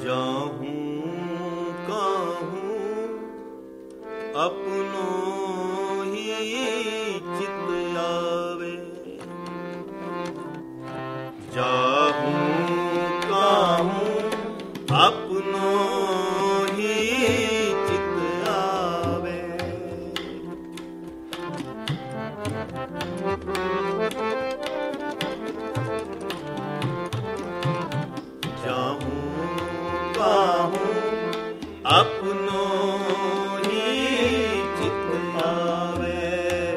जाहूं काहूं अपनो ही चित आवे, जाहूं काहूं अपनो ही चित आवे। जाहूं काहूं अपनो ही चित आवे,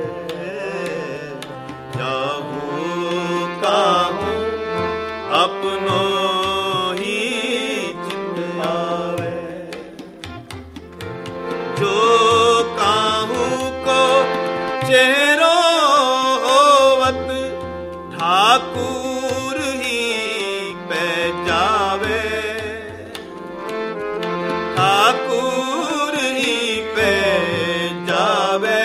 जाहूं काहूं अपनो ही चित आवे। जो काहूं को चेहरो होवत ठाकुर ही पे जावे, ठाकुर ही पे जावे।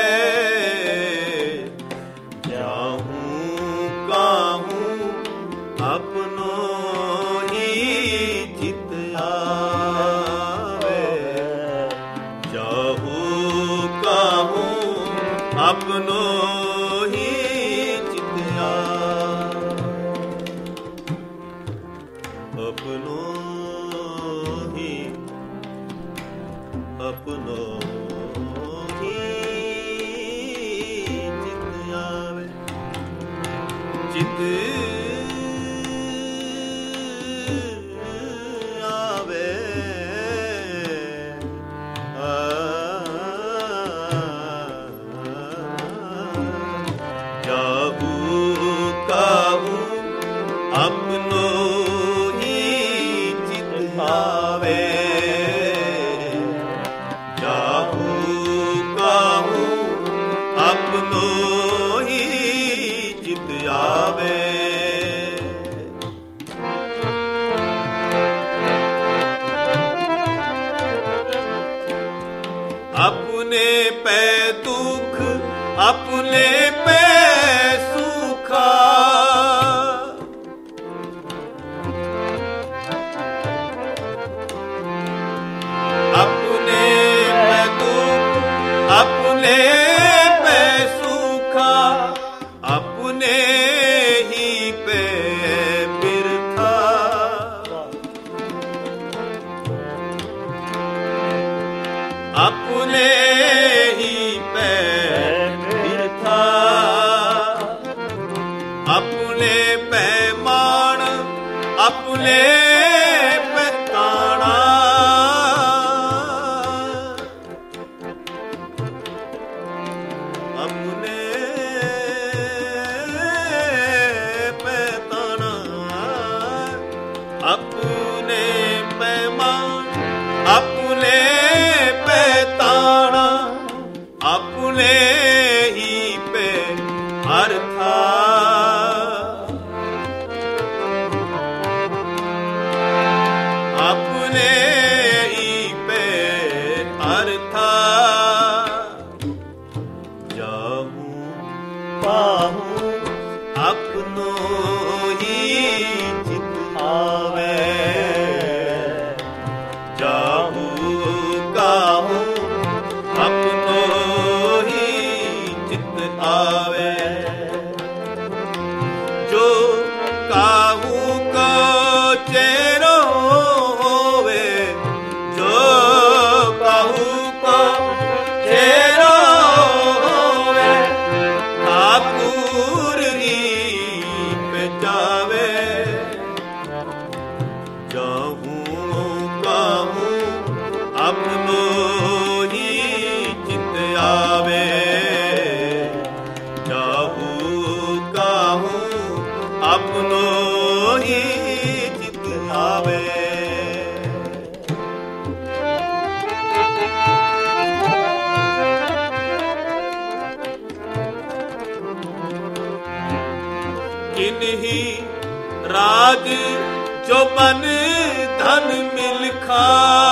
जाहूं काहूं अपनो ही चित आवे, जाहूं काहूं अपनो ही चित आवे। अपनो ही अपनो ही चित आवे, चित आवे। जाहूं काहूं अपनो ही चित आवे, जाहूं काहूं अपनो ही चित आवे। अपने पे दुख अपने पे सुखा, अपने पे दुख अपने पे सुखा, अपने ही पे बिरथा। अपने ही पे बिरथा, अपने पे मान अपने पे ताना। अपने पे ताना, अपने पे मान अपने पे ताना, अपने ही पे अर्था। अपने ही पे अर्था। जाहूं काहूं अपनो ही चित आवे, जाहूं काहूं अपनो ही चित आवे। जो काहूं को चेहरो होवे, जो काहूं को चेहरो होवे, ठाकुर ही पे जावे। जाहूं काहूं अपनो ही चित आवे, जाहूं काहूं अपनो ही चित आवे। किन्ही राज जो बन धन मिलखा,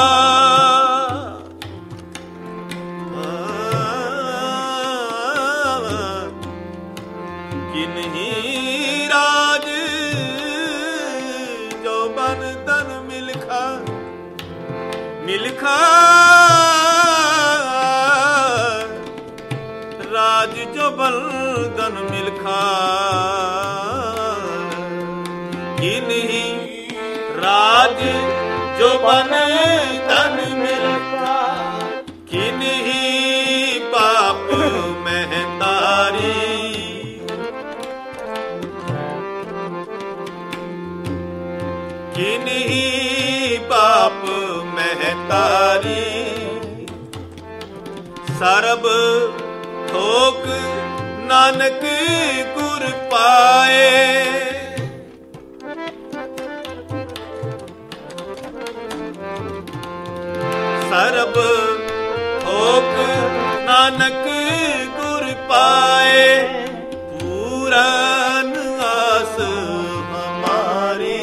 किन्ही राज जो बन धन मिलखा, मिलखा राज जो बलदन मिलखा किन्हीं राज जो बन धन मिलखा किन्हीं पाप महतारी किन्हीं पाप महतारी सरब थोक नानक गुर पाए सरब थोक नानक गुर पाए पूरन आस हमारी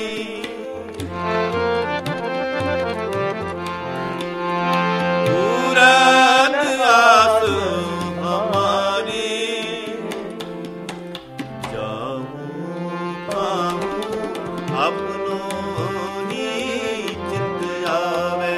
पूरन आस हमारी जाऊं पाऊं अपनों ही चित आवे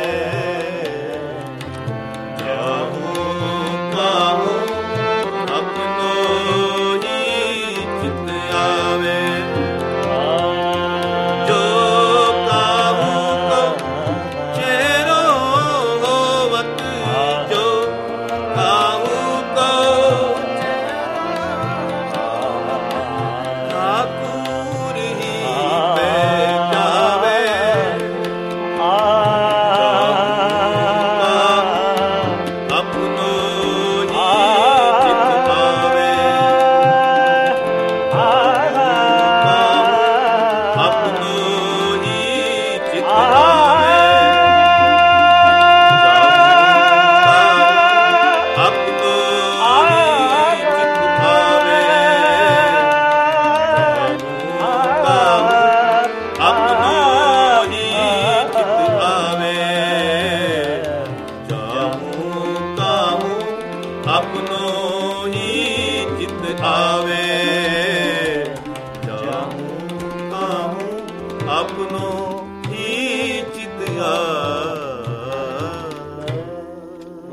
अपनों ही चित आवे